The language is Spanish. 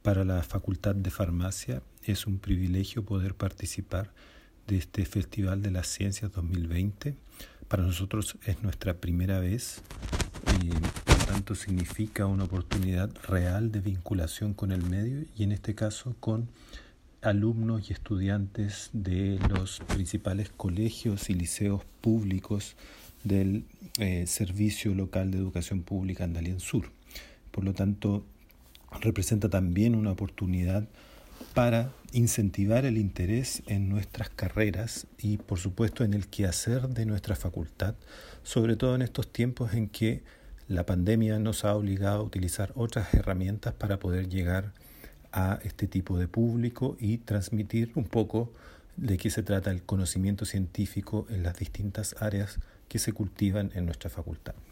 Para la Facultad de Farmacia es un privilegio poder participar de este Festival de las Ciencias 2020. Para nosotros es nuestra primera vez y por lo tanto significa una oportunidad real de vinculación con el medio y en este caso con alumnos y estudiantes de los principales colegios y liceos públicos del Servicio Local de Educación Pública Andalién Sur. Por lo tanto, representa también una oportunidad para incentivar el interés en nuestras carreras y, por supuesto, en el quehacer de nuestra facultad, sobre todo en estos tiempos en que la pandemia nos ha obligado a utilizar otras herramientas para poder llegar a este tipo de público y transmitir un poco de qué se trata el conocimiento científico en las distintas áreas que se cultivan en nuestra facultad.